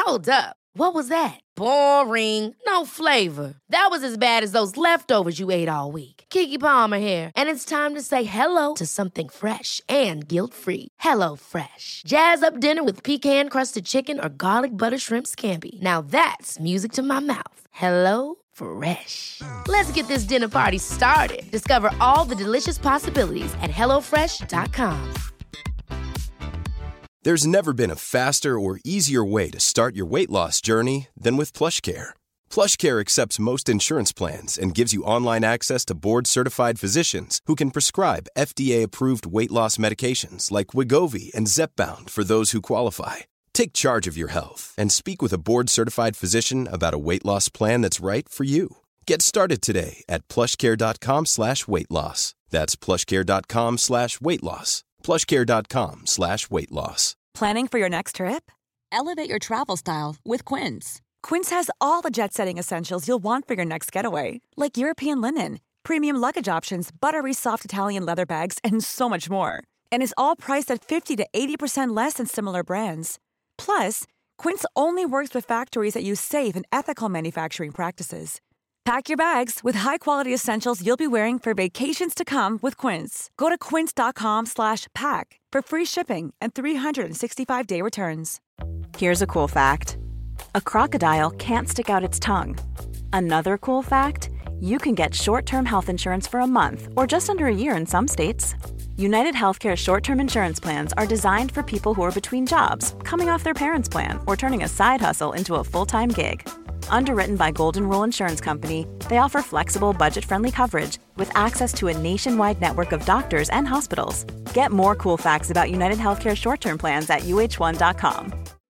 Hold up. What was that? Boring. No flavor. That was as bad as those leftovers you ate all week. Keke Palmer here, and it's time to say hello to something fresh and guilt-free. Hello Fresh. Jazz up dinner with pecan-crusted chicken or garlic butter shrimp scampi. Now that's music to my mouth. Hello Fresh. Let's get this dinner party started. Discover all the delicious possibilities at hellofresh.com. There's never been a faster or easier way to start your weight loss journey than with PlushCare. PlushCare accepts most insurance plans and gives you online access to board-certified physicians who can prescribe FDA-approved weight loss medications like Wegovy and Zepbound for those who qualify. Take charge of your health and speak with a board-certified physician about a weight loss plan that's right for you. Get started today at plushcare.com/weight loss. That's plushcare.com/weight loss. plushcare.com/weight loss. Planning for your next trip? Elevate your travel style with Quince. Quince has all the jet-setting essentials you'll want for your next getaway, like European linen, premium luggage options, buttery soft Italian leather bags, and so much more. And is all priced at 50 to 80% less than similar brands. Plus, Quince only works with factories that use safe and ethical manufacturing practices. Pack your bags with high-quality essentials you'll be wearing for vacations to come with Quince. Go to quince.com/pack for free shipping and 365-day returns. Here's a cool fact. A crocodile can't stick out its tongue. Another cool fact, you can get short-term health insurance for a month or just under a year in some states. United Healthcare short-term insurance plans are designed for people who are between jobs, coming off their parents' plan, or turning a side hustle into a full-time gig. Underwritten by Golden Rule Insurance Company, they offer flexible, budget-friendly coverage with access to a nationwide network of doctors and hospitals. Get more cool facts about United Healthcare short-term plans at uh1.com.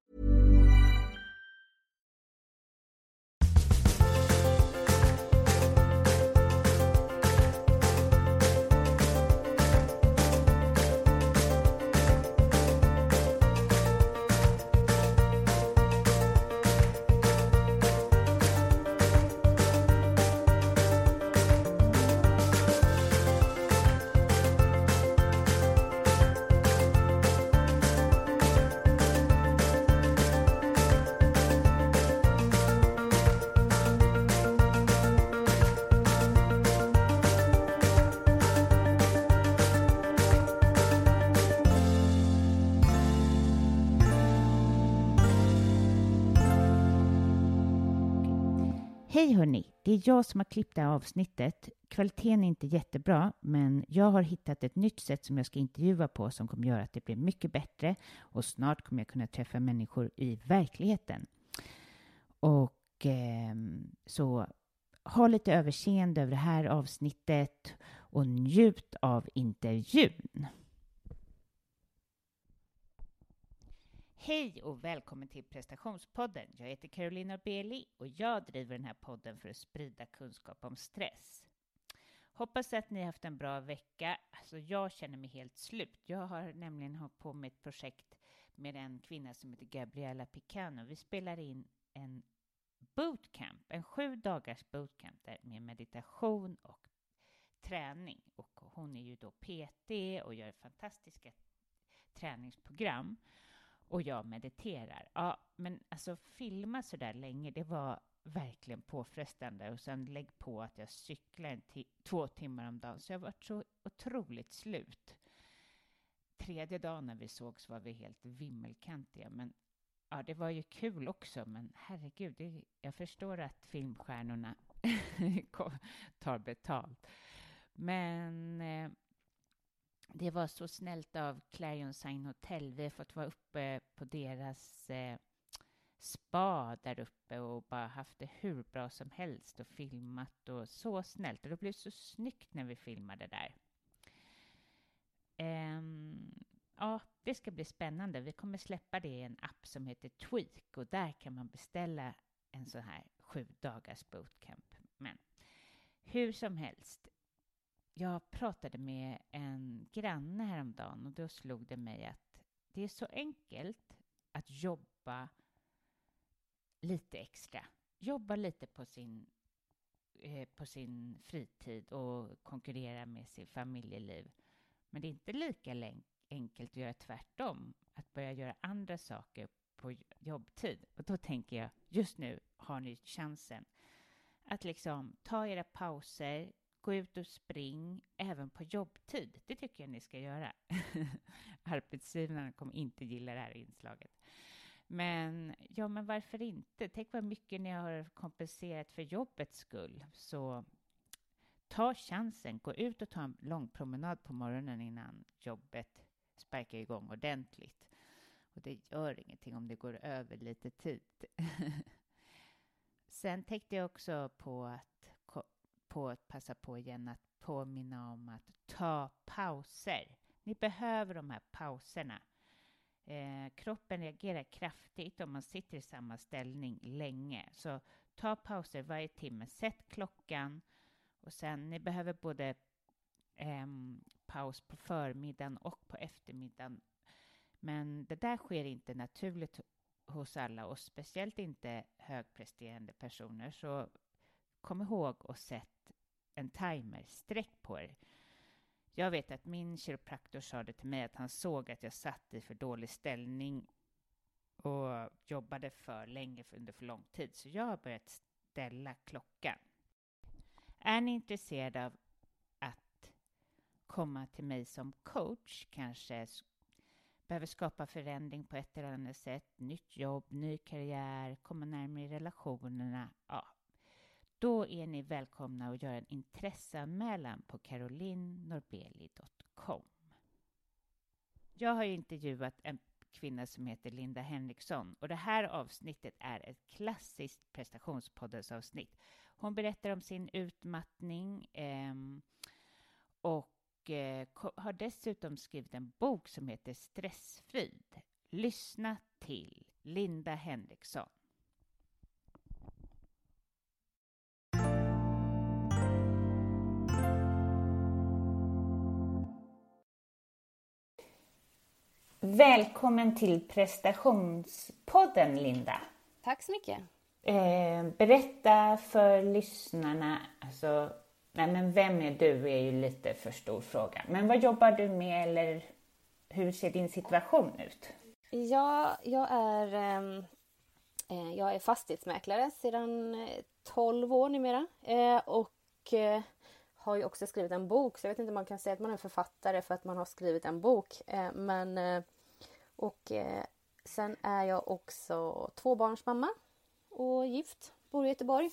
Hej hörni, det är jag som har klippt det här avsnittet. Kvaliteten är inte jättebra, men jag har hittat ett nytt sätt som jag ska intervjua på som kommer göra att det blir mycket bättre, och snart kommer jag kunna träffa människor i verkligheten. Och så ha lite överseende över det här avsnittet och njut av intervjun. Hej och välkommen till Prestationspodden. Jag heter Carolina Beli och jag driver den här podden för att sprida kunskap om stress. Hoppas att ni har haft en bra vecka. Alltså jag känner mig helt slut. Jag har nämligen hållit på med ett projekt med en kvinna som heter Gabriella Picano. Vi spelar in en bootcamp, en 7 dagars bootcamp där med meditation och träning. Och hon är ju då PT och gör fantastiska träningsprogram. Och jag mediterar. Ja, men alltså filma så där länge, det var verkligen påfrestande. Och sen lägg på att jag cyklar 2 timmar om dagen. Så jag var så otroligt slut. 3:e dagen när vi sågs var vi helt vimmelkantiga. Men ja, det var ju kul också. Men herregud, jag förstår att filmstjärnorna tar betalt. Men det var så snällt av Clarion Sign Hotel. Vi har fått vara uppe på deras spa där uppe och bara haft det hur bra som helst och filmat och så snällt. Och det blev så snyggt när vi filmade där. Ja, det ska bli spännande. Vi kommer släppa det i en app som heter Tweak och där kan man beställa en sån här 7 dagars bootcamp. Men hur som helst. Jag pratade med en granne häromdagen och då slog det mig att det är så enkelt att jobba lite extra. Jobba lite på sin fritid och konkurrera med sin familjeliv. Men det är inte lika enkelt att göra tvärtom. Att börja göra andra saker på jobbtid. Och då tänker jag, just nu har ni chansen att liksom ta era pauser, gå ut och spring även på jobbtid. Det tycker jag ni ska göra. Arbetsgivarna kommer inte gilla det här inslaget. Men varför inte? Tänk vad mycket ni har kompenserat för jobbets skull. Så ta chansen, gå ut och ta en lång promenad på morgonen innan jobbet sparkar igång ordentligt. Och det gör ingenting om det går över lite tid. Sen tänkte jag också på att passa på igen att påminna om att ta pauser. Ni behöver de här pauserna. Kroppen reagerar kraftigt om man sitter i samma ställning länge. Så ta pauser varje timme. Sätt klockan. Och sen, ni behöver både paus på förmiddagen och på eftermiddagen. Men det där sker inte naturligt hos alla och speciellt inte högpresterande personer. Så kom ihåg och sätt en timer. Sträck på er. Jag vet att min kiropraktor sa det till mig att han såg att jag satt i för dålig ställning och jobbade för länge under för lång tid. Så jag har börjat ställa klockan. Är ni intresserade av att komma till mig som coach, kanske behöver skapa förändring på ett eller annat sätt, nytt jobb, ny karriär, komma närmare i relationerna, då är ni välkomna att göra en intresseanmälan på carolinnorbeli.com. Jag har intervjuat en kvinna som heter Linda Henriksson och det här avsnittet är ett klassiskt prestationspoddensavsnitt. Hon berättar om sin utmattning och har dessutom skrivit en bok som heter Stressfrid. Lyssna till Linda Henriksson. Välkommen till prestationspodden, Linda. Tack så mycket. Berätta för lyssnarna, vem är du är ju lite för stor fråga. Men vad jobbar du med eller hur ser din situation ut? Ja, jag är fastighetsmäklare sedan 12 år numera och har ju också skrivit en bok. Så jag vet inte om man kan säga att man är författare för att man har skrivit en bok. Sen är jag också 2-barnsmamma och gift. Bor i Göteborg.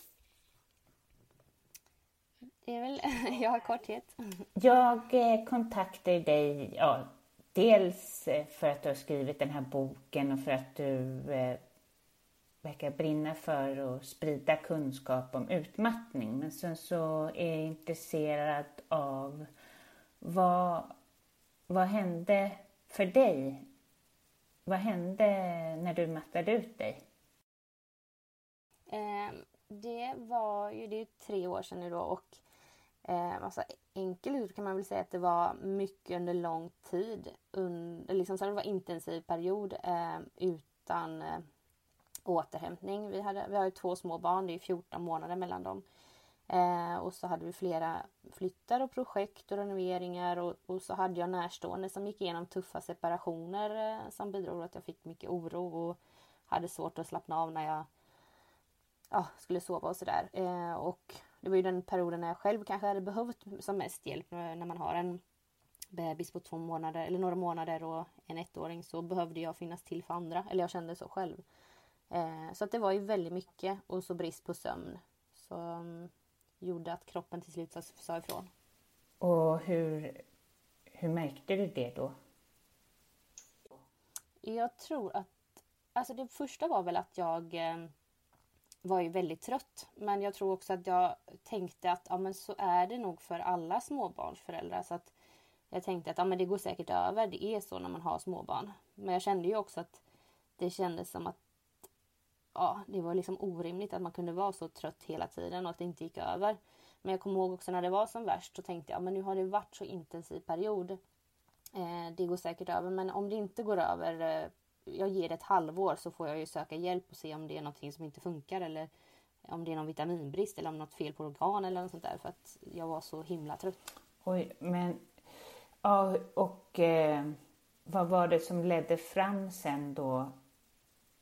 Det är väl jag har korthet. Jag kontaktade dig dels för att du har skrivit den här boken och för att du verkar brinna för att sprida kunskap om utmattning. Men sen så är jag intresserad av vad hände för dig? Vad hände när du mattade ut dig? Det är 3 år sedan nu då och enkelt kan man väl säga att det var mycket under lång tid. Så det var en intensiv period utan återhämtning. Vi har ju 2 små barn, det är 14 månader mellan dem. Och så hade vi flera flyttar och projekt och renoveringar och så hade jag närstående som gick igenom tuffa separationer som bidrog till att jag fick mycket oro och hade svårt att slappna av när jag skulle sova och sådär. Och det var ju den perioden när jag själv kanske hade behövt som mest hjälp när man har en bebis på 2 månader eller några månader och en 1-åring, så behövde jag finnas till för andra, eller jag kände så själv. Så att det var ju väldigt mycket och så brist på sömn som gjorde att kroppen till slut sa ifrån. Och hur märkte du det då? Jag tror att det första var väl att jag var ju väldigt trött. Men jag tror också att jag tänkte att men så är det nog för alla småbarnsföräldrar. Så att jag tänkte att det går säkert över. Det är så när man har småbarn. Men jag kände ju också att det kändes som att det var liksom orimligt att man kunde vara så trött hela tiden och att det inte gick över. Men jag kommer ihåg också när det var som värst så tänkte jag men nu har det varit så intensiv period. Det går säkert över, men om det inte går över, jag ger det ett halvår så får jag ju söka hjälp och se om det är någonting som inte funkar eller om det är någon vitaminbrist eller om något fel på organ eller något sånt där, för att jag var så himla trött. Oj, men vad var det som ledde fram sen då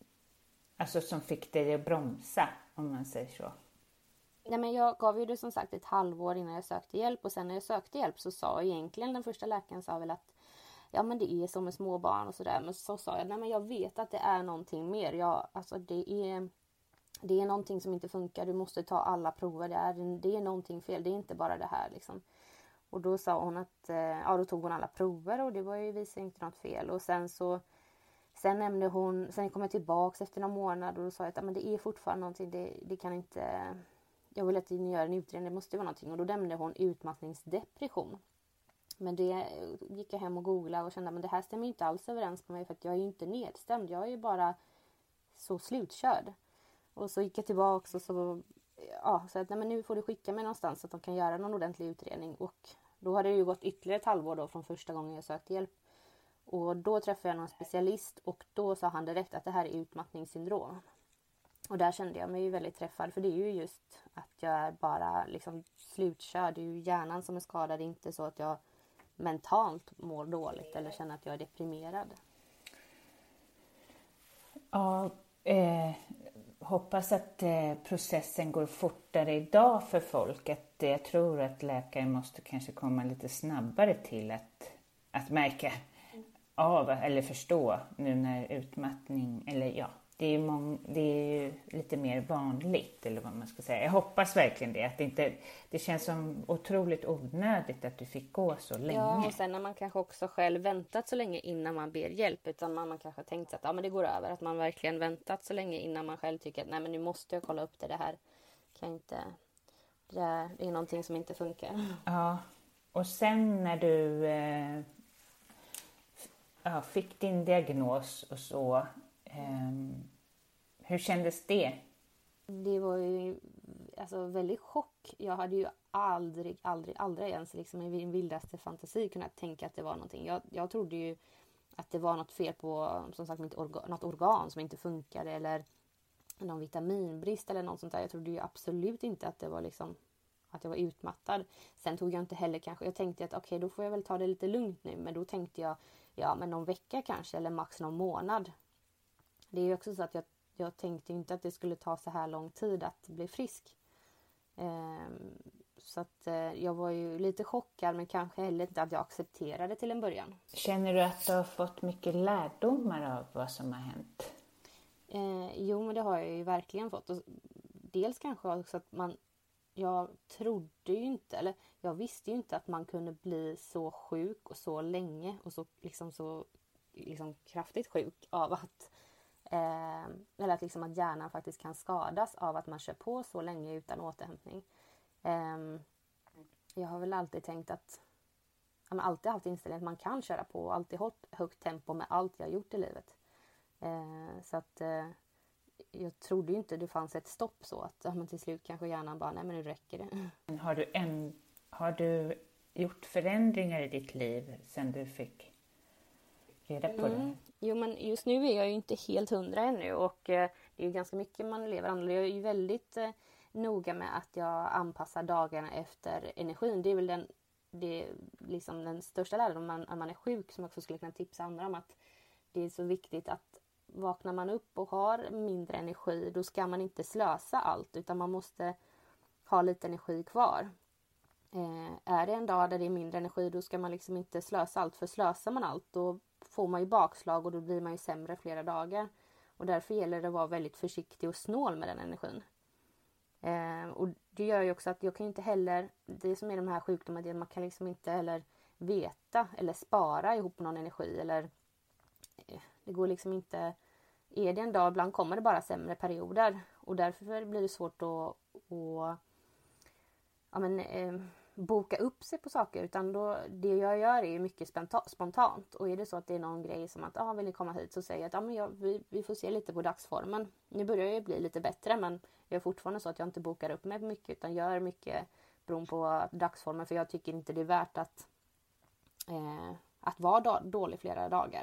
alltså som fick dig att bromsa, om man säger så? Nej, men jag gav ju det som sagt ett halvår innan jag sökte hjälp. Och sen när jag sökte hjälp så sa egentligen den första läkaren sa väl att ja, men det är som med små barn och sådär. Men så sa jag, nej men jag vet att det är någonting mer. Alltså det är någonting som inte funkar. Du måste ta alla prover. Det är någonting fel. Det är inte bara det här liksom. Och då sa hon att ja, då tog hon alla prover och det var ju visade inte något fel. Och sen nämnde hon, sen kom jag tillbaks efter några månader och då sa jag att ja, men det är fortfarande någonting. Det kan inte, jag vill att ni gör en utredning. Det måste vara någonting. Och då nämnde hon utmattningsdepression. Men det gick jag hem och googlade och kände att det här stämmer inte alls överens med mig. För att jag är ju inte nedstämd. Jag är ju bara så slutkörd. Och så gick jag tillbaka och så att nej, men nu får du skicka mig någonstans så att de kan göra någon ordentlig utredning. Och då hade det ju gått ytterligare ett halvår då från första gången jag sökte hjälp. Och då träffade jag någon specialist och då sa han direkt att det här är utmattningssyndrom. Och där kände jag mig ju väldigt träffad, för det är ju just att jag är bara liksom slutkörd. Det är ju hjärnan som är skadad, inte så att jag mentalt mår dåligt eller känner att jag är deprimerad. Ja, hoppas att processen går fortare idag för folk. Jag tror att läkare måste kanske komma lite snabbare till att märka av eller förstå nu när utmattning, eller ja, det är ju lite mer vanligt eller vad man ska säga. Jag hoppas verkligen det, att det känns som otroligt onödigt att du fick gå så länge. Ja, och sen när man kanske också själv väntat så länge innan man ber hjälp, utan man kanske tänkt att ja, men det går över, att man verkligen väntat så länge innan man själv tycker att nej, men nu måste jag kolla upp det här kan inte, det är någonting som inte funkar. Ja, och sen när du fick din diagnos och så, hur kändes det? Det var ju alltså väldigt chock. Jag hade ju aldrig ens liksom i min vildaste fantasi kunnat tänka att det var någonting. Jag trodde ju att det var något fel på, som sagt, något organ som inte funkade eller någon vitaminbrist eller något sånt där. Jag trodde ju absolut inte att det var liksom att jag var utmattad. Sen tog jag inte heller kanske, jag tänkte att okej, då får jag väl ta det lite lugnt nu. Men då tänkte jag, ja men någon vecka kanske eller max någon månad. Det är ju också så att jag tänkte inte att det skulle ta så här lång tid att bli frisk. Så att jag var ju lite chockad, men kanske heller inte att jag accepterade till en början. Känner du att du har fått mycket lärdomar av vad som har hänt? Jo, men det har jag ju verkligen fått. Och dels kanske också att jag trodde ju inte, eller jag visste ju inte att man kunde bli så sjuk och så länge och så kraftigt sjuk av att eller att liksom att hjärnan faktiskt kan skadas av att man kör på så länge utan återhämtning. Jag har väl alltid tänkt att alltid haft inställningen att man kan köra på och alltid hållit högt tempo med allt jag gjort i livet. Så att jag trodde ju inte det fanns ett stopp så att till slut kanske hjärnan bara, nej men nu räcker det. Har du gjort förändringar i ditt liv sen du fick reda på det? Jo, men just nu är jag ju inte helt 100 ännu och det är ju ganska mycket man lever annorlunda. Jag är ju väldigt noga med att jag anpassar dagarna efter energin. Det är väl den största lärdomen när man är sjuk, som jag också skulle kunna tipsa andra om, att det är så viktigt att vaknar man upp och har mindre energi, då ska man inte slösa allt, utan man måste ha lite energi kvar. Är det en dag där det är mindre energi, då ska man liksom inte slösa allt, för slösar man allt då får man ju bakslag och då blir man ju sämre flera dagar. Och därför gäller det att vara väldigt försiktig och snål med den energin. Och det gör ju också att jag kan inte heller, det som är de här sjukdomarna, det man kan liksom inte heller veta eller spara ihop någon energi, eller det går liksom inte. Är det en dag, ibland kommer det bara sämre perioder och därför blir det svårt att boka upp sig på saker, utan då, det jag gör är mycket spontant. Och är det så att det är någon grej som att vill ni komma hit, så säger jag att vi får se lite på dagsformen. Nu börjar jag bli lite bättre, men jag är fortfarande så att jag inte bokar upp mig mycket, utan gör mycket beroende på dagsformen, för jag tycker inte det är värt att vara dålig flera dagar.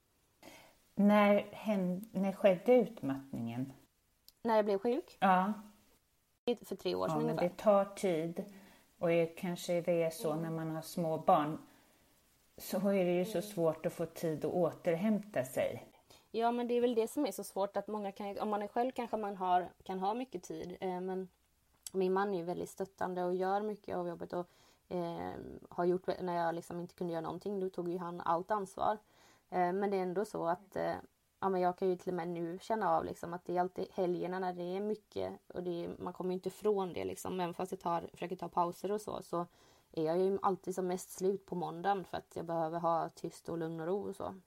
När skedde utmattningen? När jag blev sjuk? Ja. För 3 år sedan ungefär. Men det tar tid. Och kanske det är så när man har små barn, så är det ju så svårt att få tid att återhämta sig. Ja, men det är väl det som är så svårt, att många kan, om man är själv kanske man kan ha mycket tid, men min man är ju väldigt stöttande och gör mycket av jobbet och har gjort, när jag liksom inte kunde göra någonting, då tog ju han allt ansvar. Men det är ändå så att ja, men jag kan ju till och med nu känna av liksom att det är alltid helgerna när det är mycket, och man kommer ju inte ifrån det liksom, även fast jag försöker ta pauser och så är jag ju alltid som mest slut på måndagen för att jag behöver ha tyst och lugn och ro och så.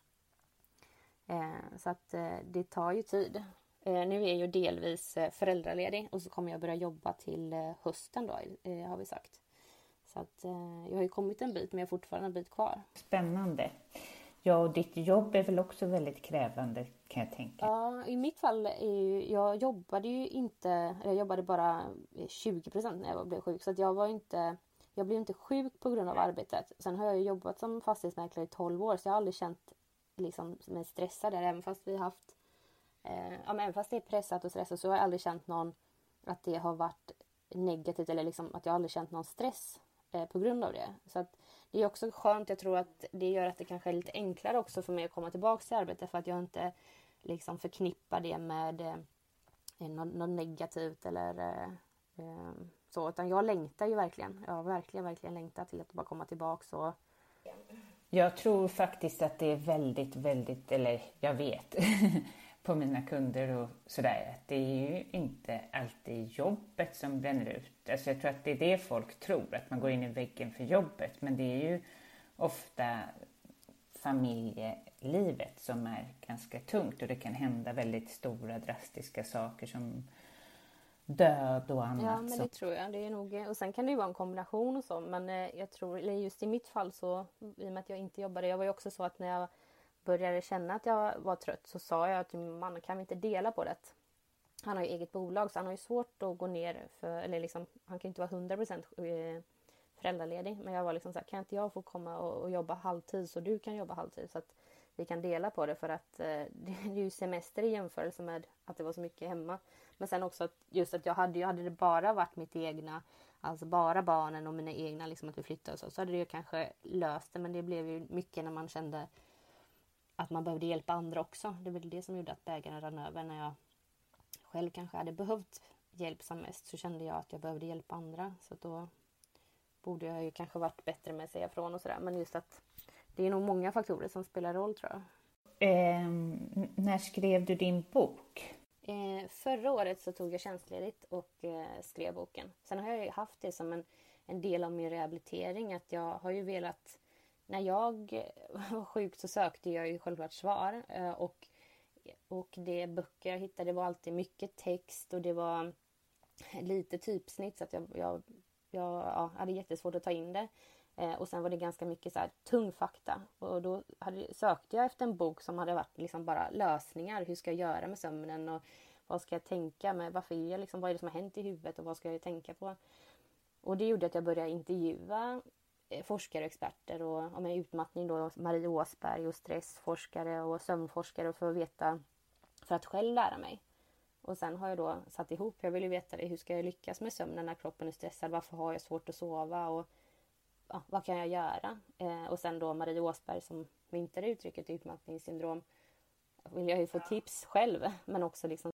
Så att det tar ju tid. Nu är jag ju delvis föräldraledig och så kommer jag börja jobba till hösten då, har vi sagt. Så att jag har ju kommit en bit, men jag har fortfarande en bit kvar. Spännande. Ja, och ditt jobb är väl också väldigt krävande, kan jag tänka. Ja, i mitt fall jag jobbade bara 20% när jag blev sjuk. Så att jag blev inte sjuk på grund av arbetet. Sen har jag jobbat som fastighetsmäklare i 12 år, så jag har aldrig känt liksom mig stressad där. Även fast även fast det är pressat och stressat, så har jag aldrig känt att det har varit negativt, eller liksom att jag aldrig känt någon stress på grund av det. Så att det är också skönt. Jag tror att det gör att det kanske är lite enklare också för mig att komma tillbaka till arbetet, för att jag inte liksom förknippar det med något negativt eller så, utan jag längtar ju verkligen. Jag har verkligen längtat till att bara komma tillbaka. Och jag tror faktiskt att det är väldigt, väldigt, eller jag vet på mina kunder och sådär, att det är ju inte alltid jobbet som bränner ut. Alltså jag tror att det är det folk tror, att man går in i väggen för jobbet, men det är ju ofta familjelivet som är ganska tungt, och det kan hända väldigt stora drastiska saker som död och annat. Ja, men det tror jag. Det är nog, och sen kan det ju vara en kombination och så, men jag tror, just i mitt fall så, i och med att jag inte jobbade, jag var ju också så att när jag började känna att jag var trött, så sa jag att min man, kan vi inte dela på det? Han har ju eget bolag, så han har ju svårt att gå ner eller liksom, han kan inte vara 100% föräldraledig, men jag var liksom så här, kan inte jag få komma och jobba halvtid så du kan jobba halvtid, så att vi kan dela på det, för att det är ju semester i jämförelse med att det var så mycket hemma. Men sen också att just att hade det bara varit mitt egna, alltså bara barnen och mina egna, liksom att vi flyttade och så hade det ju kanske löst det, men det blev ju mycket när man kände att man behövde hjälpa andra också. Det var det som gjorde att bägaren rann över. När jag själv kanske hade behövt hjälp som mest, så kände jag att jag behövde hjälpa andra. Så då borde jag ju kanske varit bättre med att säga ifrån och sådär. Men just att det är nog många faktorer som spelar roll, tror jag. När skrev du din bok? Förra året så tog jag tjänstledigt och skrev boken. Sen har jag ju haft det som en del av min rehabilitering, att jag har ju velat, när jag var sjuk så sökte jag ju självklart svar, och det böcker jag hittade var alltid mycket text och det var lite typsnitt, så att jag hade jättesvårt att ta in det. Och sen var det ganska mycket så här tung fakta, och då sökte jag efter en bok som hade varit liksom bara lösningar. Hur ska jag göra med sömnen, och vad ska jag tänka med, vad är det som har hänt i huvudet och vad ska jag tänka på? Och det gjorde att jag började intervjua forskare och experter, och med utmattning då Marie Åsberg och stressforskare och sömnforskare, för att själv lära mig. Och sen har jag då satt ihop, jag vill ju veta hur ska jag lyckas med sömnen när kroppen är stressad, varför har jag svårt att sova, och vad kan jag göra? Och sen då Marie Åsberg som myntade uttrycket utmattningssyndrom, vill jag ju få tips själv, men också liksom.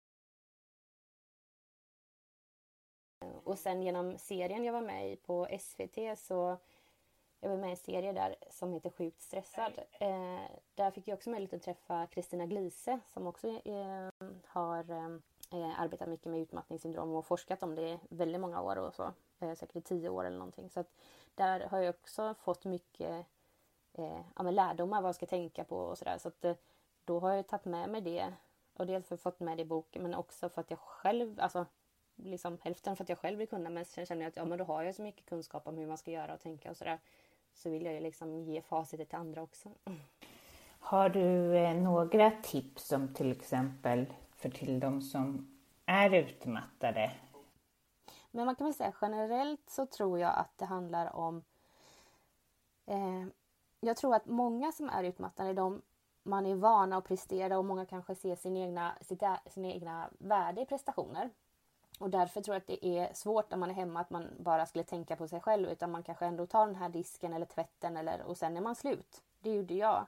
Och sen genom serien jag var med i på SVT, så jag var med i en serie där som heter Sjukt stressad. Där fick jag också möjlighet att träffa Kristina Glise, som också har arbetat mycket med utmattningssyndrom och forskat om det i väldigt många år och så. Säkert i 10 år eller någonting. Så att där har jag också fått mycket lärdomar, vad jag ska tänka på och sådär. Så att då har jag tagit med mig det. Och dels för att fått med det i boken, men också för att jag själv, alltså liksom hälften för att jag själv vill kunna, men sen känner jag att men då har jag så mycket kunskap om hur man ska göra och tänka och sådär. Så vill jag ju liksom ge facitet till andra också. Har du några tips som till exempel till de som är utmattade? Men man kan väl säga generellt så tror jag att det handlar om jag tror att många som är utmattade, man är vana att prestera, och många kanske ser sin egna värde i prestationer. Och därför tror jag att det är svårt när man är hemma att man bara skulle tänka på sig själv, utan man kanske ändå tar den här disken eller tvätten och sen är man slut. Det gjorde jag.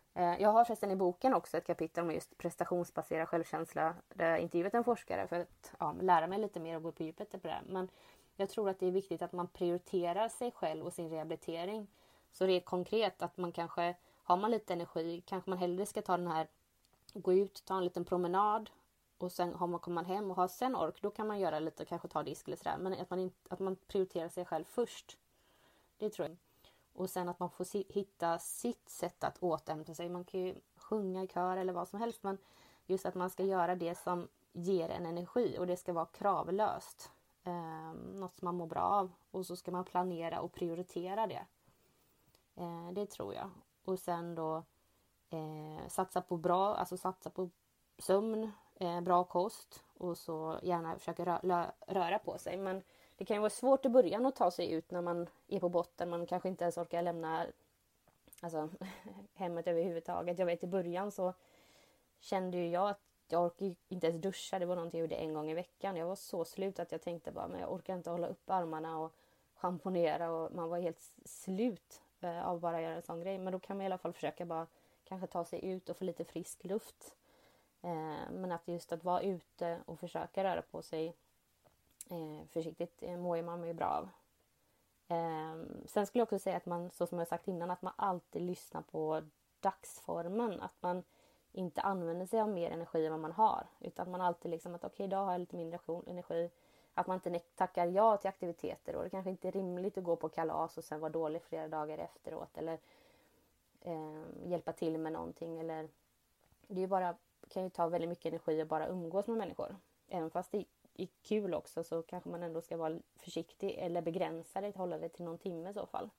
Jag har förresten i boken också ett kapitel om just prestationsbaserad självkänsla där jag intervjuat en forskare för att lära mig lite mer och gå på djupet på det. Men jag tror att det är viktigt att man prioriterar sig själv och sin rehabilitering. Så det är konkret att man kanske, har man lite energi, kanske man hellre ska ta den här, gå ut, ta en liten promenad och sen kommer man hem och har sen ork, då kan man göra lite och kanske ta disk eller sådär. Men att man prioriterar sig själv först. Det tror jag. Och sen att man får hitta sitt sätt att återhämta sig. Man kan ju sjunga i kör eller vad som helst. Men just att man ska göra det som ger en energi. Och det ska vara kravlöst. Något som man mår bra av. Och så ska man planera och prioritera det. Det tror jag. Och sen då satsa på sömn, bra kost. Och så gärna försöka röra på sig. Men det kan ju vara svårt i början att ta sig ut när man är på botten. Man kanske inte ens orkar lämna hemmet överhuvudtaget. Jag vet i början så kände ju jag att jag orkar inte ens duscha. Det var någonting jag gjorde en gång i veckan. Jag var så slut att jag tänkte bara, men jag orkar inte hålla upp armarna och schamponera. Och man var helt slut av bara göra en sån grej. Men då kan man i alla fall försöka bara kanske ta sig ut och få lite frisk luft. Men att just att vara ute och försöka röra på sig försiktigt mår man ju bra av. Sen skulle jag också säga att man, så som jag sagt innan, att man alltid lyssnar på dagsformen. Att man inte använder sig av mer energi än vad man har. Utan man alltid liksom att okej, idag har jag lite mindre energi. Att man inte tackar ja till aktiviteter. Och det kanske inte är rimligt att gå på kalas och sen vara dålig flera dagar efteråt. Eller hjälpa till med någonting. Eller, det är bara, kan ju ta väldigt mycket energi att bara umgås med människor. Även fast det är kul också så kanske man ändå ska vara försiktig eller begränsa det, hålla det till någon timme i så fall.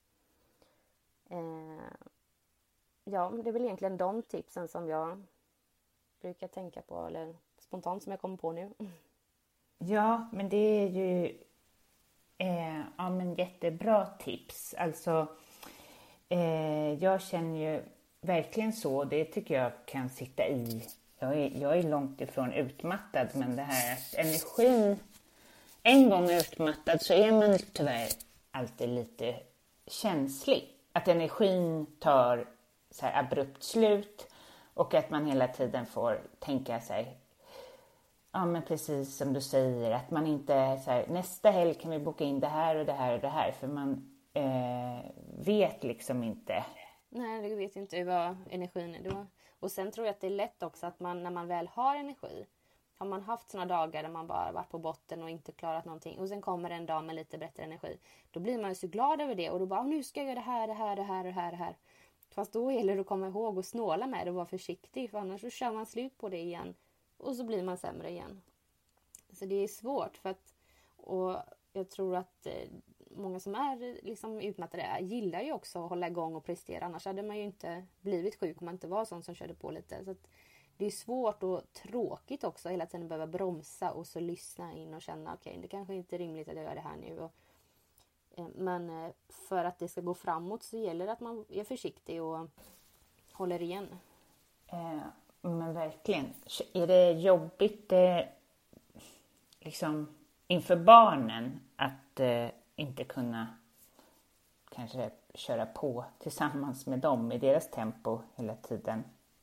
Ja, det är väl egentligen de tipsen som jag brukar tänka på eller spontant som jag kommer på nu. Ja, men det är ju men jättebra tips. Alltså, jag känner ju verkligen så, det tycker jag kan sitta i. Jag är långt ifrån utmattad, men det här att energin, en gång utmattad så är man tyvärr alltid lite känslig. Att energin tar så här abrupt slut och att man hela tiden får tänka sig, ja men precis som du säger, att man inte så här, nästa helg kan vi boka in det här och det här och det här, för man vet liksom inte. Nej, du vet inte vad energin är då. Och sen tror jag att det är lätt också att man, när man väl har energi, har man haft såna dagar där man bara varit på botten och inte klarat någonting, och sen kommer en dag med lite bättre energi, då blir man ju så glad över det och då bara, nu ska jag göra det här. Fast då gäller det att komma ihåg och snåla med det och vara försiktig, för annars så kör man slut på det igen och så blir man sämre igen. Så det är svårt, för att, och jag tror att många som är liksom utmattade gillar ju också att hålla igång och prestera. Annars hade man ju inte blivit sjuk om man inte var sån som körde på lite. Så att det är svårt och tråkigt också hela tiden behöva bromsa och så lyssna in och känna okej, det kanske inte är rimligt att jag gör det här nu. Och, men för att det ska gå framåt så gäller det att man är försiktig och håller igen. Men verkligen. Är det jobbigt liksom inför barnen att inte kunna kanske köra på tillsammans med dem i deras tempo hela tiden?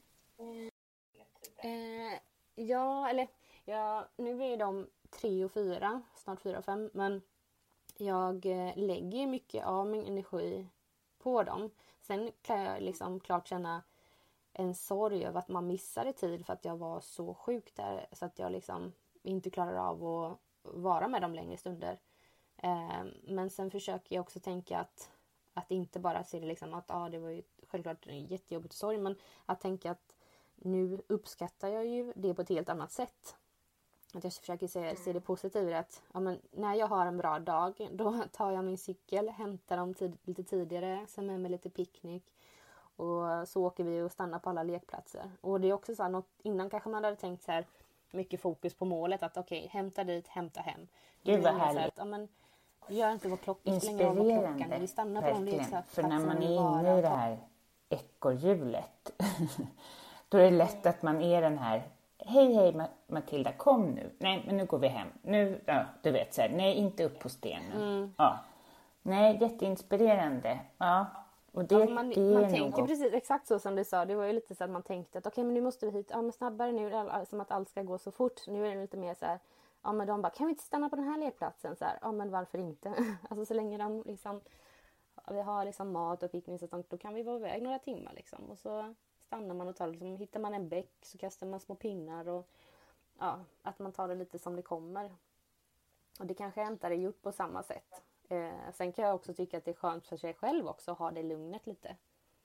Nu är de 3 och 4, snart 4 och 5, men jag lägger mycket av min energi på dem. Sen kan jag liksom klart känna en sorg över att man missade tid för att jag var så sjuk där, så att jag liksom inte klarar av att vara med dem längre stunder. Men sen försöker jag också tänka att inte bara se det liksom att det var ju självklart jättejobbigt och sorg, men att tänka att nu uppskattar jag ju det på ett helt annat sätt. Att jag försöker se det positiva, att men när jag har en bra dag, då tar jag min cykel, hämtar dem lite tidigare, sen med mig lite picknick, och så åker vi och stannar på alla lekplatser. Och det är också så här, innan kanske man hade tänkt så här mycket fokus på målet, att okej, hämta dit, hämta hem. Gud vad härligt. Gör inte vad klockan, inspirerande, vi stannar på de lekplatserna. För när man är inne i det här ekorrhjulet då är det lätt att man är den här, hej Matilda, kom nu. Nej, men nu går vi hem. Nu, du vet så här, nej, inte upp på stenen. Ja. Nej, jätteinspirerande. Ja. Och det, ja, man tänker nog... precis exakt så som du sa. Det var ju lite så att man tänkte att okej, men nu måste vi hit. Ja, men snabbare nu. Som att allt ska gå så fort. Nu är det lite mer så här. Ja, men de bara, kan vi inte stanna på den här lekplatsen? Så här, ja, men varför inte? Alltså så länge de liksom, vi har liksom mat och picknick så då kan vi vara iväg några timmar liksom. Och så stannar man och tar liksom, hittar man en bäck så kastar man små pinnar och ja, att man tar det lite som det kommer. Och det kanske jag inte hade gjort på samma sätt. Sen kan jag också tycka att det är skönt för sig själv också att ha det lugnet lite.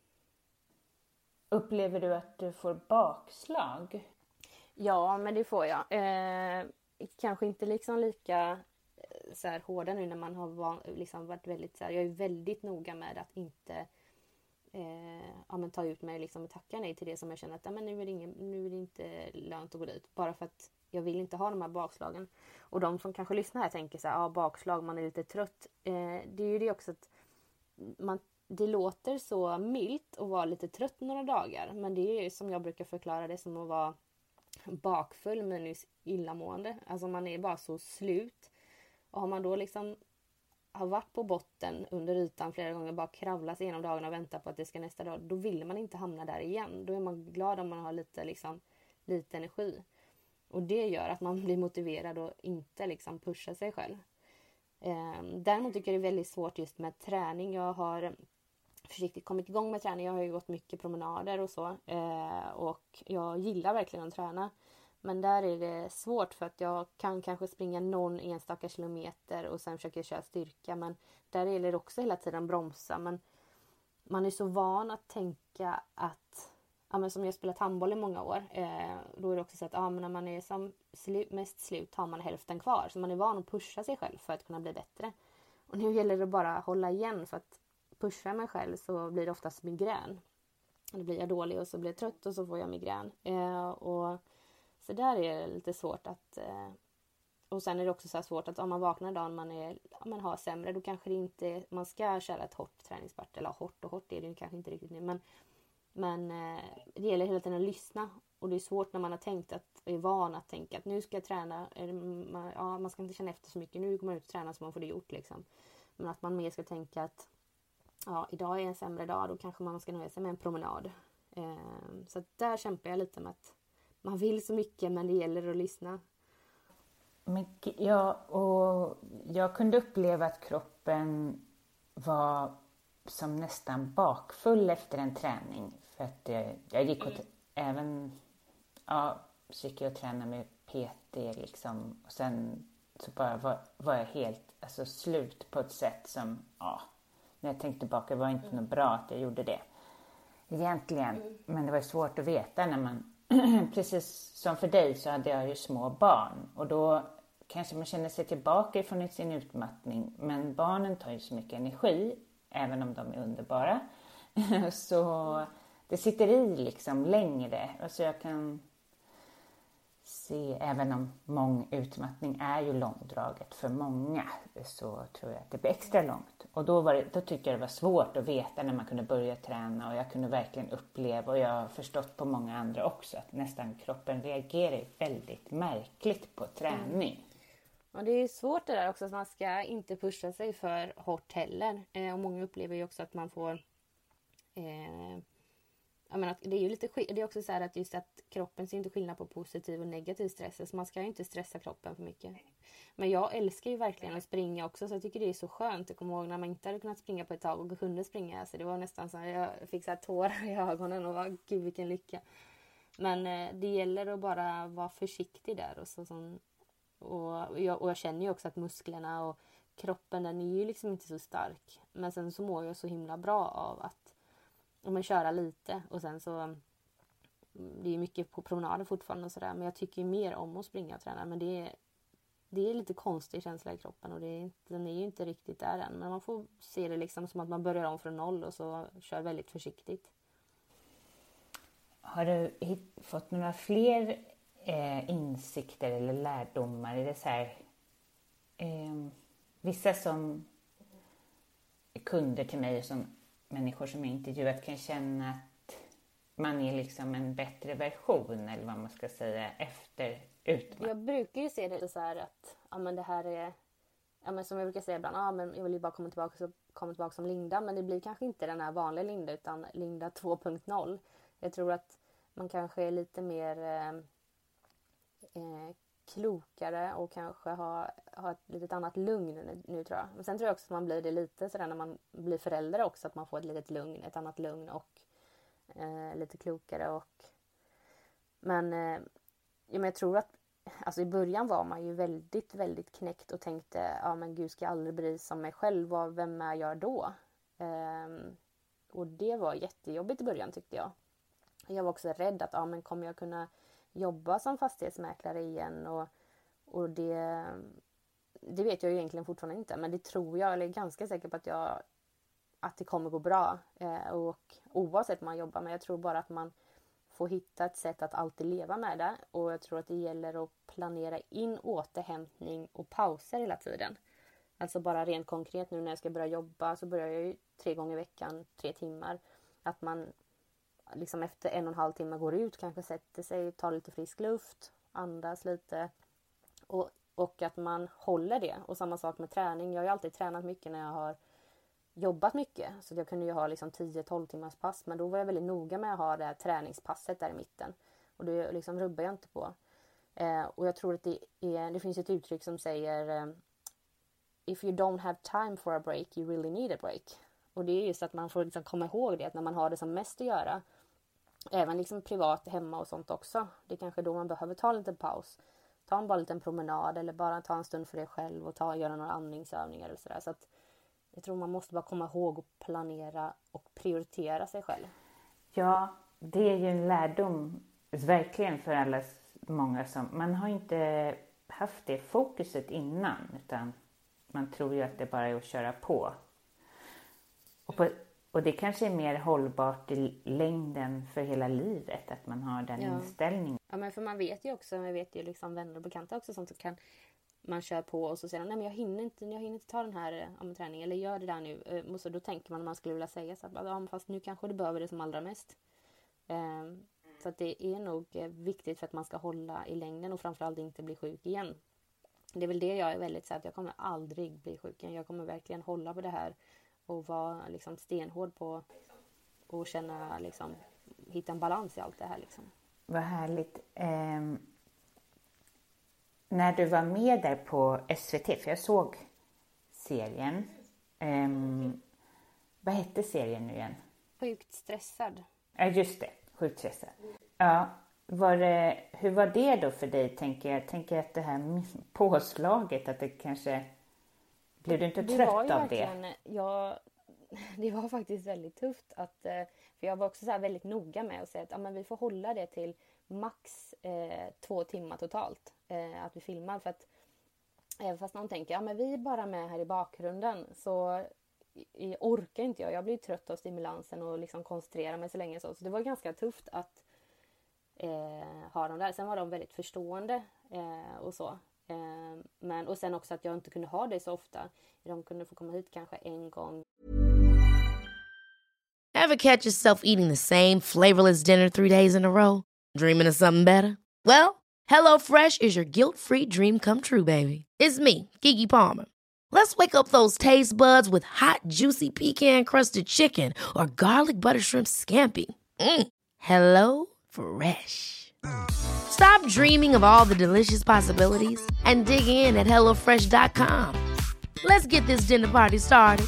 Upplever du att du får bakslag? Ja, men det får jag. Kanske inte liksom lika så här hårda nu när man har liksom varit väldigt så här, jag är väldigt noga med att inte ja, men ta ut mig liksom och tacka nej till det som jag känner att men nu är det inte lönt att gå dit. Bara för att jag vill inte ha de här bakslagen. Och de som kanske lyssnar här tänker så här, ja, bakslag, man är lite trött. Det är ju det också att det låter så milt att vara lite trött några dagar. Men det är ju som jag brukar förklara det som att vara bakfull minus illamående. Alltså man är bara så slut. Och har man då liksom har varit på botten under ytan flera gånger, bara kravlat sig igenom dagarna och väntar på att det ska nästa dag, då vill man inte hamna där igen. Då är man glad om man har lite energi. Och det gör att man blir motiverad och inte liksom pusha sig själv. Däremot tycker jag det är väldigt svårt just med träning. Jag har försiktigt kommit igång med träning. Jag har ju gått mycket promenader och så. Och jag gillar verkligen att träna. Men där är det svårt för att jag kan kanske springa någon enstaka kilometer och sen försöker jag köra styrka. Men där gäller det också hela tiden bromsa. Men man är så van att tänka att, ja, men som jag spelat handboll i många år. Då är det också så att men när man är som mest slut har man hälften kvar. Så man är van att pusha sig själv för att kunna bli bättre. Och nu gäller det bara att hålla igen, för att pusha mig själv så blir det oftast migrän. Då blir jag dålig och så blir jag trött och så får jag migrän. Och så där är det lite svårt att... Och sen är det också så här svårt att om man vaknar dagen man har sämre, då kanske det inte... Man ska köra ett hårt träningspass. Eller hårt är det kanske inte riktigt nu. Men det gäller hela tiden att lyssna. Och det är svårt när man har tänkt att... Är van att tänka att nu ska jag träna. Man ska inte känna efter så mycket. Nu går man ut och tränar så man får det gjort liksom. Men att man mer ska tänka att... Ja, idag är en sämre dag. Då kanske man ska nöja sig med en promenad. Så att där kämpar jag lite med att... Man vill så mycket, men det gäller att lyssna. Men jag kunde uppleva att kroppen var som nästan bakfull efter en träning. För att jag gick och så gick jag och tränade med PT liksom. Och sen så bara var jag helt slut på ett sätt som, när jag tänkte tillbaka, var inte något bra att jag gjorde det. Egentligen, men det var svårt att veta när man, precis som för dig så hade jag ju små barn. Och då kanske man känner sig tillbaka ifrån sin utmattning. Men barnen tar ju så mycket energi, även om de är underbara. Så det sitter i liksom längre. Alltså jag kan se, även om utmattning är ju långdraget för många, så tror jag att det blir extra långt. Och då tyckte jag det var svårt att veta när man kunde börja träna, och jag kunde verkligen uppleva, och jag har förstått på många andra också, att nästan kroppen reagerar väldigt märkligt på träning. Och det är svårt det där också, att man ska inte pusha sig för hårt heller. Och många upplever ju också att man får... Jag menar, det är ju lite det är också så här att just att kroppen ser inte skillnad på positiv och negativ stress, så man ska ju inte stressa kroppen för mycket. Men jag älskar ju verkligen att springa också, så jag tycker det är så skönt. Jag kommer ihåg när man inte hade kunnat springa på ett tag och kunde springa, så det var nästan så här, jag fick så här tårar i ögonen och var gud vilken lycka. Men det gäller att bara vara försiktig där och jag känner ju också att musklerna och kroppen, den är ju liksom inte så stark. Men sen så mår jag så himla bra av att köra lite, och sen så det är mycket på promenader fortfarande och sådär, men jag tycker mer om att springa och träna, men det är lite konstig känsla i kroppen, och den är ju inte riktigt där än, men man får se det liksom som att man börjar om från noll och så kör väldigt försiktigt. Har du fått några fler insikter eller lärdomar? Är det så här, vissa som är kunder till mig och som människor som jag intervjuat kan känna att man är liksom en bättre version, eller vad man ska säga, efter utmattning? Jag brukar ju se det så här att men det här är, men som jag brukar säga ibland, men jag vill ju bara komma tillbaka så kommer tillbaka som Linda. Men det blir kanske inte den här vanliga Linda utan Linda 2.0. Jag tror att man kanske är lite mer klokare och kanske har ett litet annat lugn nu tror jag. Men sen tror jag också att man blir det lite sådär när man blir förälder också. Att man får ett annat lugn och lite klokare. Men jag tror att alltså i början var man ju väldigt, väldigt knäckt och tänkte, ja men gud, ska jag aldrig bli som mig själv, vem är jag då? Och det var jättejobbigt i början tyckte jag. Jag var också rädd att, ja men kommer jag kunna jobba som fastighetsmäklare igen? Och det vet jag ju egentligen fortfarande inte, men det tror jag, eller är ganska säker på att det kommer gå bra. Och oavsett vad man jobbar med, jag tror bara att man får hitta ett sätt att alltid leva med det. Och jag tror att det gäller att planera in återhämtning och pauser hela tiden. Alltså bara rent konkret nu när jag ska börja jobba så börjar jag ju 3 gånger i veckan, 3 timmar. Att man liksom efter 1,5 timme går ut, kanske sätter sig, tar lite frisk luft, andas lite. Och att man håller det. Och samma sak med träning. Jag har ju alltid tränat mycket när jag har jobbat mycket. Så jag kunde ju ha liksom 10-12 timmars pass. Men då var jag väldigt noga med att ha det här träningspasset där i mitten. Och det liksom rubbar jag inte på. Och jag tror att det finns ett uttryck som säger if you don't have time for a break, you really need a break. Och det är just att man får liksom komma ihåg det. Att när man har det som mest att göra. Även liksom privat hemma och sånt också. Det är kanske då man behöver ta en liten paus. Ta bara en liten promenad. Eller bara ta en stund för dig själv. Och göra några andningsövningar eller sådär. Så att jag tror man måste bara komma ihåg och planera och prioritera sig själv. Ja, det är ju en lärdom verkligen för alla många som... Man har inte haft det fokuset innan, utan man tror ju att det bara är att köra på. Och det kanske är mer hållbart i längden för hela livet, att man har den inställningen. Ja, men för man vet ju också, liksom vänner och bekanta också som kan... Man kör på och så säger nej men jag hinner inte ta den här träningen eller gör det där nu. Och så då tänker man skulle vilja säga så att ja, fast nu kanske du behöver det som allra mest. Så att det är nog viktigt för att man ska hålla i längden och framförallt inte bli sjuk igen. Det är väl det jag är väldigt så att jag kommer aldrig bli sjuk igen. Jag kommer verkligen hålla på det här och vara liksom stenhård på och känna liksom hitta en balans i allt det här liksom. Vad härligt. När du var med där på SVT, för jag såg serien. Vad hette serien nu igen? Sjukt stressad. Ja, just det. Sjukt stressad. Ja, hur var det då för dig, tänker jag? Tänker att det här påslaget, att det kanske... Blev du inte trött av det? Ja, det var faktiskt väldigt tufft. För jag var också så här väldigt noga med att säga att men vi får hålla det till max 2 timmar totalt. Att vi filmar, för att även fast någon tänker men vi är bara med här i bakgrunden, så orkar inte jag. Jag blir trött av stimulansen och liksom koncentrera mig så länge så det var ganska tufft att ha dem där. Sen var de väldigt förstående och så. Och sen också att jag inte kunde ha det så ofta. De kunde få komma hit kanske en gång. Ever catch yourself eating the same flavorless dinner 3 days in a row? Dreaming of something better? Well, HelloFresh is your guilt-free dream come true, baby. It's me, Keke Palmer. Let's wake up those taste buds with hot, juicy pecan-crusted chicken or garlic butter shrimp scampi. Hello Fresh. Stop dreaming of all the delicious possibilities and dig in at HelloFresh.com. Let's get this dinner party started.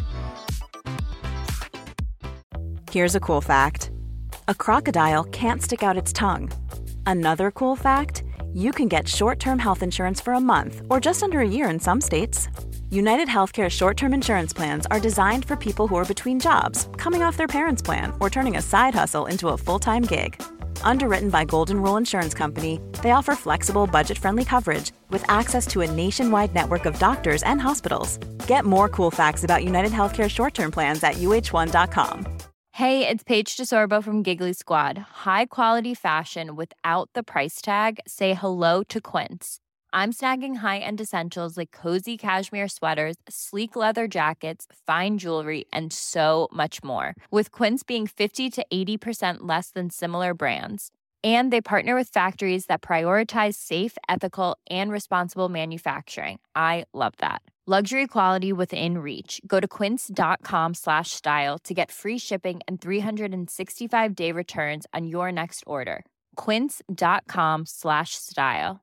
Here's a cool fact. A crocodile can't stick out its tongue. Another cool fact, you can get short-term health insurance for a month or just under a year in some states. United Healthcare short-term insurance plans are designed for people who are between jobs, coming off their parents' plan, or turning a side hustle into a full-time gig. Underwritten by Golden Rule Insurance Company, they offer flexible, budget-friendly coverage with access to a nationwide network of doctors and hospitals. Get more cool facts about United Healthcare short-term plans at uh1.com. Hey, it's Paige DeSorbo from Giggly Squad. High quality fashion without the price tag. Say hello to Quince. I'm snagging high-end essentials like cozy cashmere sweaters, sleek leather jackets, fine jewelry, and so much more. With Quince being 50 to 80% less than similar brands. And they partner with factories that prioritize safe, ethical, and responsible manufacturing. I love that. Luxury quality within reach. Go to quince.com/style to get free shipping and 365-day returns on your next order. Quince.com/style.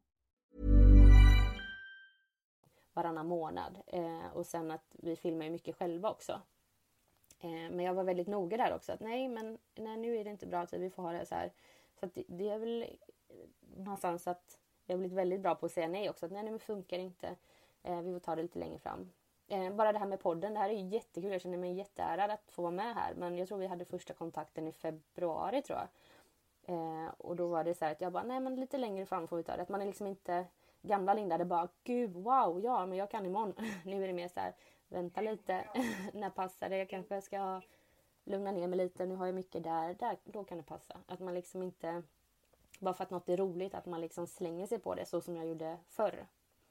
Varannan månad. Och sen att vi filmar ju mycket själva också. Men jag var väldigt noga där också. Att nej, nu är det inte bra. Så vi får ha det så här. Så att det är väl någonstans att jag har blivit väldigt bra på att säga nej också. Att nej, men funkar inte. Vi får ta det lite längre fram. Bara det här med podden. Det här är ju jättekul. Jag känner mig jätteärad att få vara med här. Men jag tror vi hade första kontakten i februari, tror jag. Och då var det så här att jag bara, nej men lite längre fram får vi ta det. Att man är liksom inte... Gamla Linda, det bara, gud, wow, ja, men jag kan imorgon. Nu är det mer så här, vänta lite. När passar det? Jag kanske ska lugna ner mig lite. Nu har jag mycket där, då kan det passa. Att man liksom inte... Bara för att något är roligt, att man liksom slänger sig på det så som jag gjorde förr.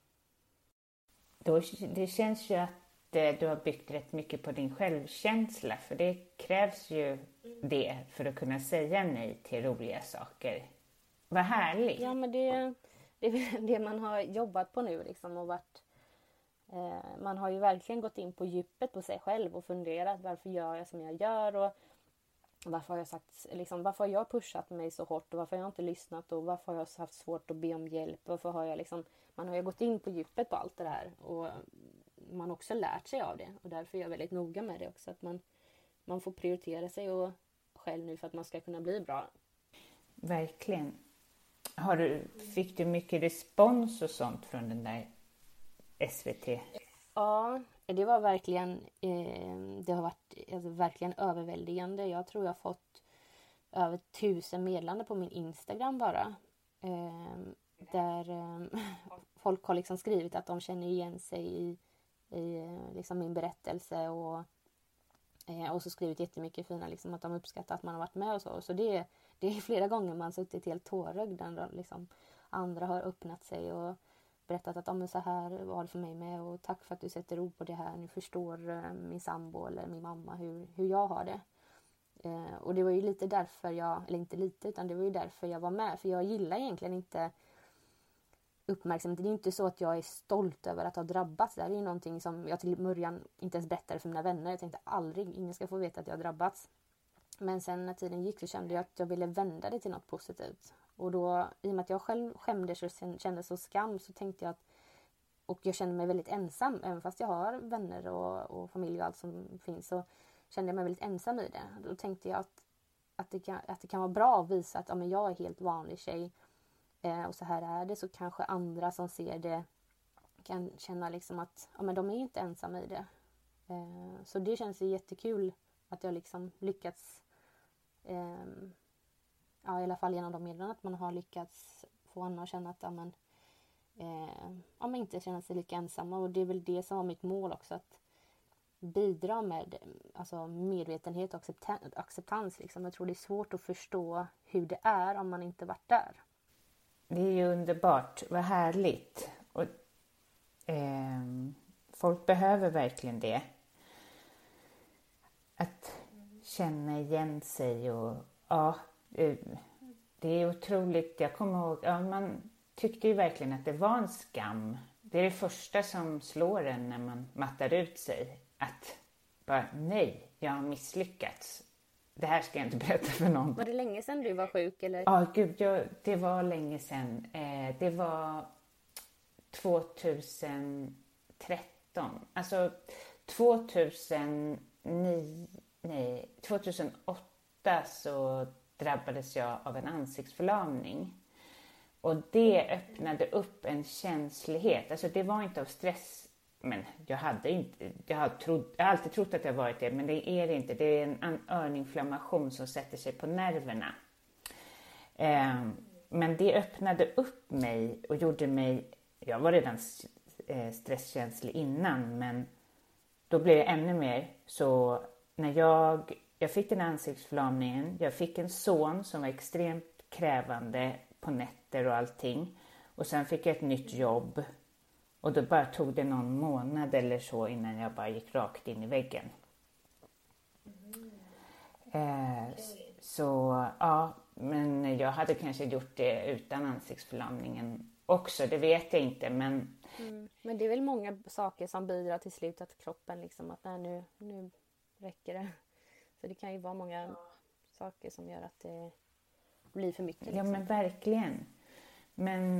Det känns ju att du har byggt rätt mycket på din självkänsla. För det krävs ju det för att kunna säga nej till roliga saker. Vad härligt! Ja, men det är det man har jobbat på nu liksom, och varit... man har ju verkligen gått in på djupet på sig själv och funderat varför gör jag som jag gör och varför har jag sagt, liksom, varför har jag pushat mig så hårt och varför har jag inte lyssnat och varför har jag haft svårt att be om hjälp, varför har jag liksom, man har ju gått in på djupet på allt det där och man har också lärt sig av det och därför är jag väldigt noga med det också, att man får prioritera sig och själv nu för att man ska kunna bli bra. Verkligen. Fick du mycket respons och sånt från den där SVT? Ja, det var verkligen, det har varit alltså, verkligen överväldigande. Jag tror jag har fått över 1000 meddelanden på min Instagram bara. Där folk har liksom skrivit att de känner igen sig i liksom min berättelse och så skrivit jättemycket fina liksom, att de uppskattar att man har varit med och så. Så det är flera gånger man suttit helt tårögd där liksom andra har öppnat sig och berättat att så här var det för mig med och tack för att du sätter ord på det här. Nu förstår min sambo eller min mamma hur jag har det. Och det var ju lite därför eller inte lite, utan det var ju därför jag var med. För jag gillar egentligen inte uppmärksamhet. Det är inte så att jag är stolt över att ha drabbats. Det här är ju någonting som jag till början inte ens berättade för mina vänner. Jag tänkte aldrig, ingen ska få veta att jag har drabbats. Men sen när tiden gick så kände jag att jag ville vända det till något positivt. Och då, i och med att jag själv skämdes och kände så skam, så tänkte jag och jag kände mig väldigt ensam, även fast jag har vänner och familj och allt som finns, så kände jag mig väldigt ensam i det. Då tänkte jag att det kan vara bra att visa att men jag är helt vanlig tjej och så här är det, så kanske andra som ser det kan känna liksom att men de är inte ensamma i det. Så det känns ju jättekul att jag liksom lyckats i alla fall genom de medlen, att man har lyckats få andra att känna att man inte känner sig lika ensamma. Och det är väl det som var mitt mål också, att bidra med alltså medvetenhet och acceptans. Liksom. Jag tror det är svårt att förstå hur det är om man inte varit där. Det är ju underbart, vad härligt. Och, folk behöver verkligen det. Att känna igen sig och det är otroligt. Jag kommer ihåg, man tyckte ju verkligen att det var en skam. Det är det första som slår en när man mattar ut sig. Att bara, nej, jag har misslyckats. Det här ska jag inte berätta för någon. Var det länge sedan du var sjuk? Eller? Ja, det var länge sedan. Det var 2013. Alltså 2008 så drabbades jag av en ansiktsförlamning. Och det öppnade upp en känslighet. Alltså det var inte av stress. Men jag har alltid trott att jag varit det. Men det är det inte. Det är en öroninflammation som sätter sig på nerverna. Men det öppnade upp mig och gjorde mig... Jag var redan stresskänslig innan. Men då blev jag ännu mer. Så när jag fick den ansiktsförlamningen. Jag fick en son som var extremt krävande på nätter och allting. Och sen fick jag ett nytt jobb. Och då bara tog det någon månad eller så innan jag bara gick rakt in i väggen. Så ja, Men jag hade kanske gjort det utan ansiktsförlamningen också, det vet jag inte. Men Men det är väl många saker som bidrar till slut att kroppen liksom att nej, nu räcker det. Så det kan ju vara många saker som gör att det blir för mycket. Liksom. Ja, men verkligen. Men,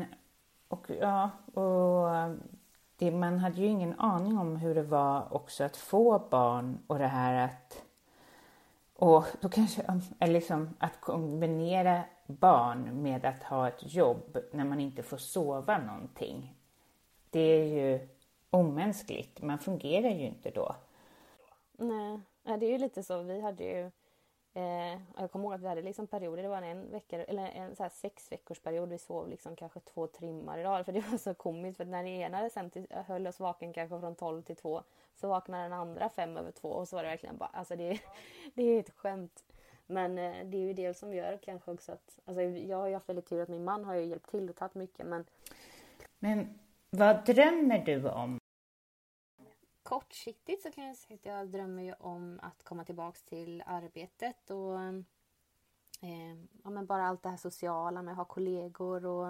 man hade ju ingen aning om hur det var också att få barn och det här att, och då kanske, liksom att kombinera barn med att ha ett jobb när man inte får sova någonting. Det är ju omänskligt, man fungerar ju inte då. Nej, det är ju lite så, vi hade ju jag kommer ihåg att vi hade liksom perioder, det var en vecka eller en så här 6 veckors period vi sov liksom kanske 2 timmar idag, för det var så komiskt för när den ena sen höll oss vaken kanske från 12 till 2 så vaknade den andra 5 över 2 och så var det verkligen bara, alltså det är ett skämt. Men det är ju det som gör kanske också att, alltså jag har ju haft väldigt tur att min man har ju hjälpt till och tagit mycket, Men vad drömmer du om? Kortsiktigt så kan jag säga att jag drömmer ju om att komma tillbaks till arbetet och men bara allt det här sociala med att ha kollegor och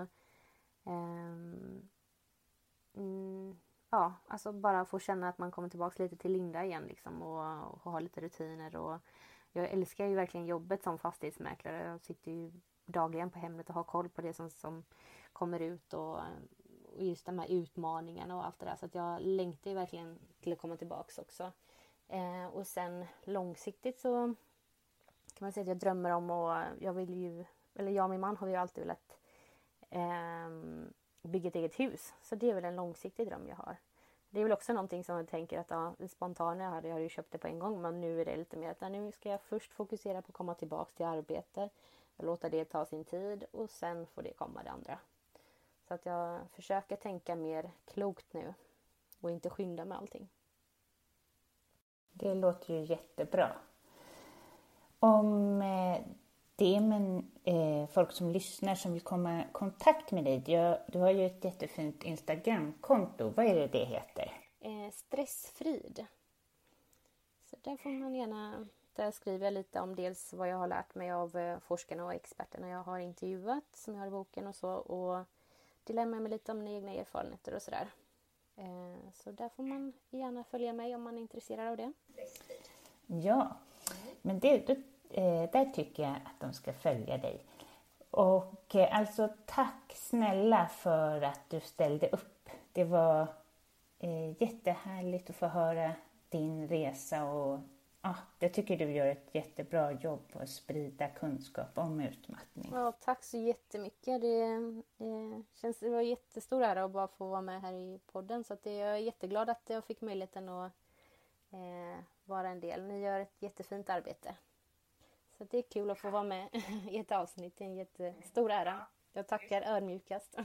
alltså bara få känna att man kommer tillbaks lite till Linda igen liksom och ha lite rutiner. Och jag älskar ju verkligen jobbet som fastighetsmäklare. Jag sitter ju dagligen på Hemnet och har koll på det som kommer ut och just de här utmaningarna och allt det där. Så att jag längtar ju verkligen till att komma tillbaks också. Och sen långsiktigt så kan man säga att jag drömmer om och jag och min man har ju alltid velat bygga ett eget hus. Så det är väl en långsiktig dröm jag har. Det är väl också någonting som jag tänker att det spontana jag hade ju köpt det på en gång. Men nu är det lite mer att nu ska jag först fokusera på att komma tillbaks till arbete. Och låta det ta sin tid och sen får det komma det andra. Så att jag försöker tänka mer klokt nu och inte skynda med allting. Det låter ju jättebra. Om det är folk som lyssnar som vill komma i kontakt med dig. Du har ju ett jättefint Instagramkonto. Vad är det heter? Stressfrid. Så där får man gärna... Där skriver jag lite om dels vad jag har lärt mig av forskarna och experterna jag har intervjuat som jag har i boken och så. Och delar med mig lite om mina egna erfarenheter och sådär. Så där får man gärna följa mig om man är intresserad av det. Ja, men där tycker jag att de ska följa dig. Och alltså tack snälla för att du ställde upp. Det var jättehärligt att få höra din resa och jag tycker du gör ett jättebra jobb på att sprida kunskap om utmattning. Ja, tack så jättemycket. Det var jättestor ära att bara få vara med här i podden. Så att jag är jätteglad att jag fick möjligheten att vara en del. Ni gör ett jättefint arbete. Så det är kul att få vara med i ett avsnitt. Det är en jättestor ära. Jag tackar ödmjukast.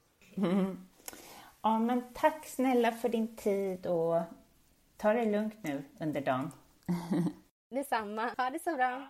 Ja, men tack snälla för din tid och ta det lugnt nu under dagen. Detsamma. Ha det så bra.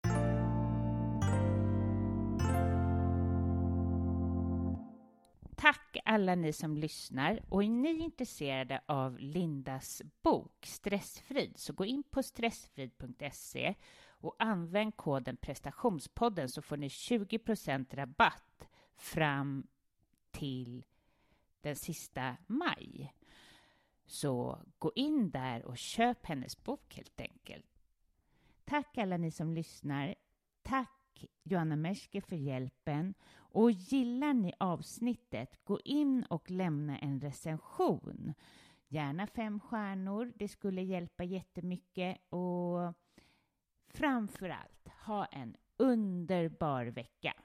Tack alla ni som lyssnar, och är ni intresserade av Lindas bok Stressfrid så gå in på stressfrid.se och använd koden prestationspodden så får ni 20% rabatt fram till den sista maj. Så gå in där och köp hennes bok helt enkelt. Tack alla ni som lyssnar. Tack Joanna Merske för hjälpen. Och gillar ni avsnittet, gå in och lämna en recension. Gärna 5 stjärnor, det skulle hjälpa jättemycket. Och framförallt, ha en underbar vecka.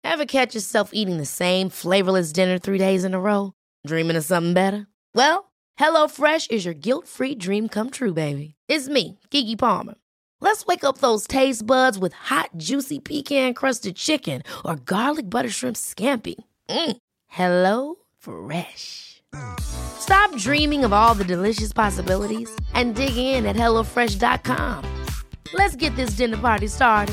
Ever catch yourself eating the same flavorless dinner 3 days in a row? Dreaming of something better? Well, HelloFresh is your guilt-free dream come true, baby. It's me, Keke Palmer. Let's wake up those taste buds with hot, juicy pecan-crusted chicken or garlic butter shrimp scampi. HelloFresh. Stop dreaming of all the delicious possibilities and dig in at HelloFresh.com. Let's get this dinner party started.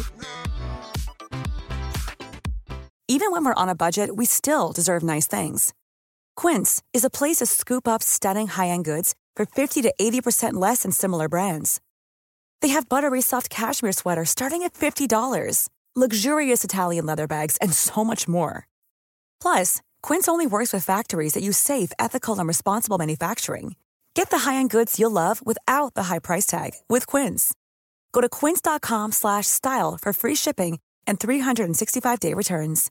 Even when we're on a budget, we still deserve nice things. Quince is a place to scoop up stunning high-end goods for 50 to 80% less than similar brands. They have buttery soft cashmere sweaters starting at $50, luxurious Italian leather bags, and so much more. Plus, Quince only works with factories that use safe, ethical, and responsible manufacturing. Get the high-end goods you'll love without the high price tag with Quince. Go to quince.com/style for free shipping and 365-day returns.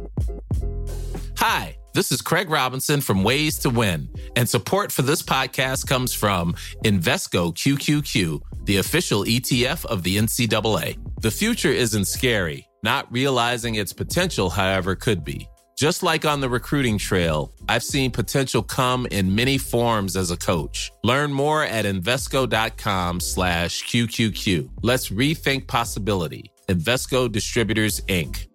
Hi, this is Craig Robinson from Ways to Win, and support for this podcast comes from Invesco QQQ, the official ETF of the NCAA. The future isn't scary. Not realizing its potential, however, could be. Just like on the recruiting trail, I've seen potential come in many forms as a coach. Learn more at Invesco.com/QQQ. Let's rethink possibility. Invesco Distributors, Inc.